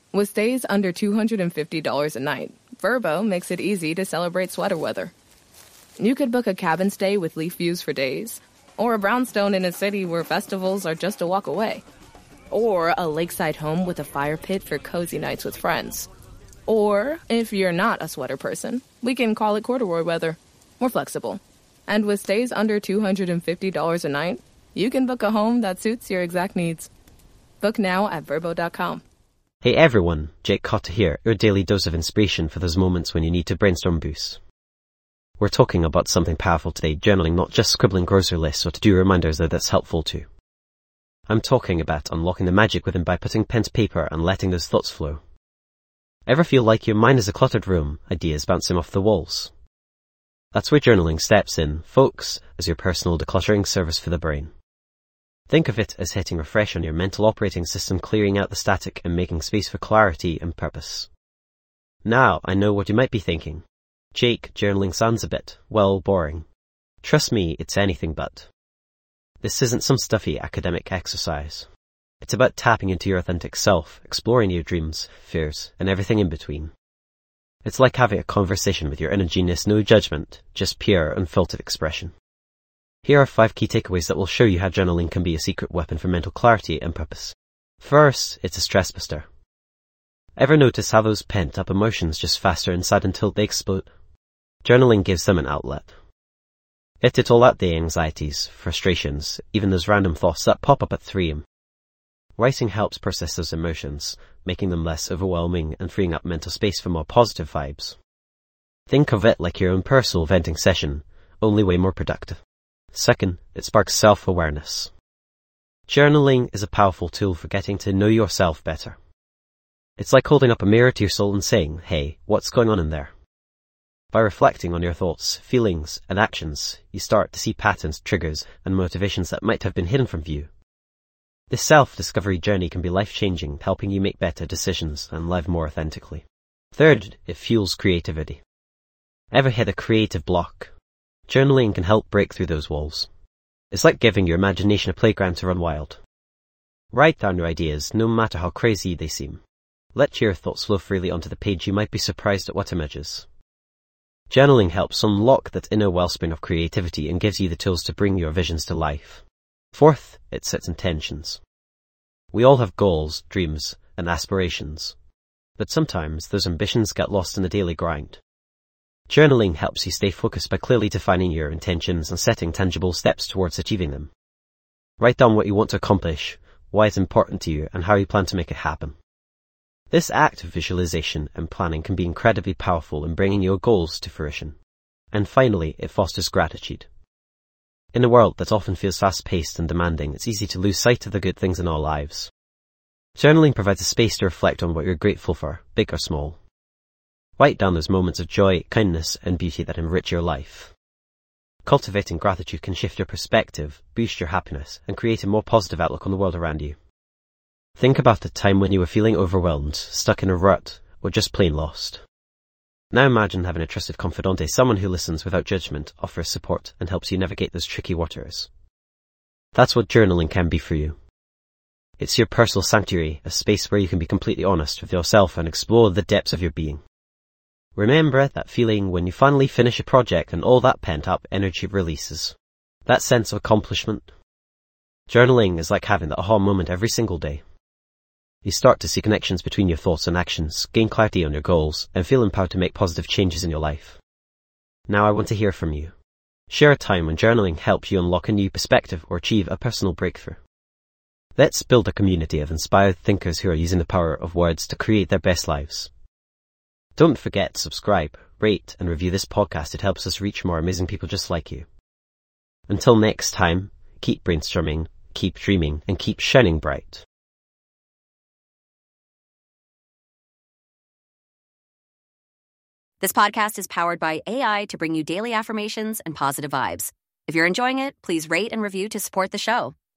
With stays under $250 a night, Vrbo makes it easy to celebrate sweater weather. You could book a cabin stay with leaf views for days, or a brownstone in a city where festivals are just a walk away, or a lakeside home with a fire pit for cozy nights with friends. Or, if you're not a sweater person, we can call it corduroy weather. We're flexible. And with stays under $250 a night, you can book a home that suits your exact needs. Book now at Vrbo.com. Hey everyone, Jake Cotta here, your daily dose of inspiration for those moments when you need to brainstorm boost. We're talking about something powerful today, journaling, not just scribbling grocery lists or to-do reminders, though that's helpful too. I'm talking about unlocking the magic within by putting pen to paper and letting those thoughts flow. Ever feel like your mind is a cluttered room, ideas bouncing off the walls? That's where journaling steps in, folks, as your personal decluttering service for the brain. Think of it as hitting refresh on your mental operating system, clearing out the static and making space for clarity and purpose. Now, I know what you might be thinking. Jake, journaling sounds a bit, well, boring. Trust me, it's anything but. This isn't some stuffy academic exercise. It's about tapping into your authentic self, exploring your dreams, fears, and everything in between. It's like having a conversation with your inner genius, no judgment, just pure, unfiltered expression. Here are 5 key takeaways that will show you how journaling can be a secret weapon for mental clarity and purpose. First, it's a stress buster. Ever notice how those pent-up emotions just fester inside until they explode? Journaling gives them an outlet. Let it all out, the anxieties, frustrations, even those random thoughts that pop up at 3 a.m. Writing helps process those emotions, making them less overwhelming and freeing up mental space for more positive vibes. Think of it like your own personal venting session, only way more productive. Second, it sparks self-awareness. Journaling is a powerful tool for getting to know yourself better. It's like holding up a mirror to your soul and saying, hey, what's going on in there? By reflecting on your thoughts, feelings, and actions, you start to see patterns, triggers, and motivations that might have been hidden from view. This self-discovery journey can be life-changing, helping you make better decisions and live more authentically. Third, it fuels creativity. Ever hit a creative block? Journaling can help break through those walls. It's like giving your imagination a playground to run wild. Write down your ideas, no matter how crazy they seem. Let your thoughts flow freely onto the page. You might be surprised at what emerges. Journaling helps unlock that inner wellspring of creativity and gives you the tools to bring your visions to life. Fourth, it sets intentions. We all have goals, dreams, and aspirations. But sometimes those ambitions get lost in the daily grind. Journaling helps you stay focused by clearly defining your intentions and setting tangible steps towards achieving them. Write down what you want to accomplish, why it's important to you, and how you plan to make it happen. This act of visualization and planning can be incredibly powerful in bringing your goals to fruition. And finally, it fosters gratitude. In a world that often feels fast-paced and demanding, it's easy to lose sight of the good things in our lives. Journaling provides a space to reflect on what you're grateful for, big or small. Write down those moments of joy, kindness, and beauty that enrich your life. Cultivating gratitude can shift your perspective, boost your happiness, and create a more positive outlook on the world around you. Think about the time when you were feeling overwhelmed, stuck in a rut, or just plain lost. Now imagine having a trusted confidante, someone who listens without judgment, offers support, and helps you navigate those tricky waters. That's what journaling can be for you. It's your personal sanctuary, a space where you can be completely honest with yourself and explore the depths of your being. Remember that feeling when you finally finish a project and all that pent-up energy releases. That sense of accomplishment. Journaling is like having the aha moment every single day. You start to see connections between your thoughts and actions, gain clarity on your goals, and feel empowered to make positive changes in your life. Now I want to hear from you. Share a time when journaling helped you unlock a new perspective or achieve a personal breakthrough. Let's build a community of inspired thinkers who are using the power of words to create their best lives. Don't forget to subscribe, rate, and review this podcast. It helps us reach more amazing people just like you. Until next time, keep brainstorming, keep dreaming, and keep shining bright. This podcast is powered by AI to bring you daily affirmations and positive vibes. If you're enjoying it, please rate and review to support the show.